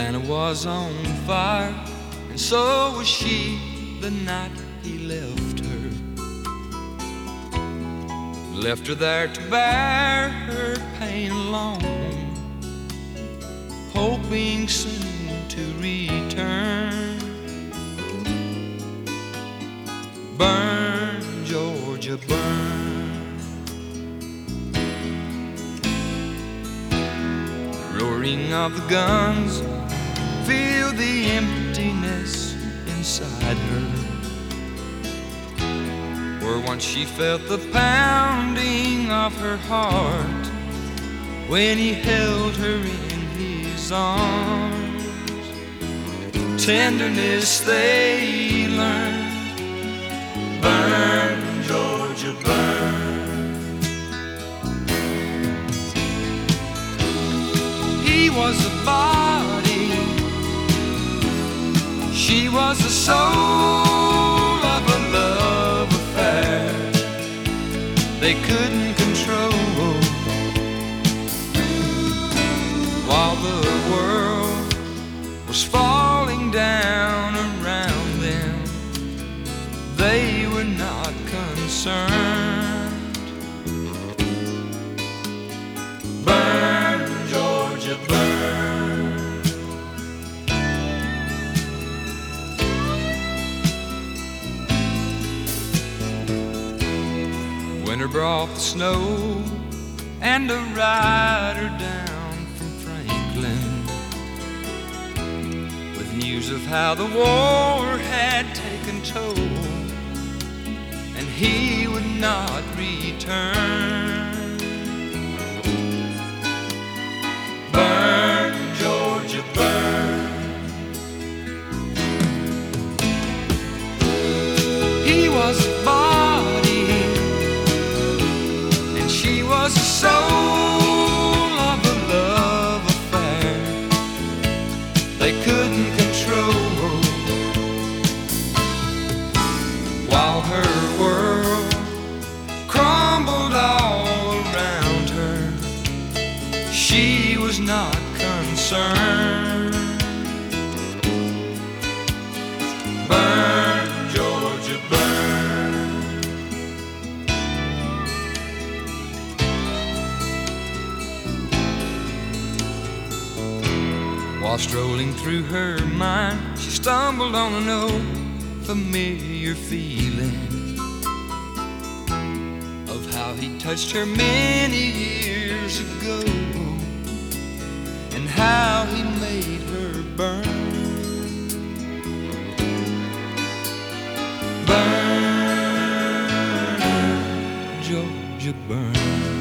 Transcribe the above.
Atlanta was on fire, and so was she the night he left her. Left her there to bear her pain alone, hoping soon to return. Burn, Georgia, burn. Roaring of the guns filled the emptiness inside her, where once she felt the pounding of her heart when he held her in his arms. Tenderness they learned. Burn, Georgia, burn. He was a body, she was the soul of a love affair they couldn't control. While the world was falling down around them, they were not concerned. Burn, Georgia, burn. Winter brought the snow and a rider down from Franklin with news of how the war had taken toll, and he would not return. Burn, Georgia, burn. He was a body, and she was the soul of a love affair they couldn't control. While her world crumbled all around her, she was not concerned. Burn, Georgia, burn. While strolling through her mind, she stumbled on an old familiar feeling of how he touched her many years ago, and how he made her burn. Burn, Georgia, burn.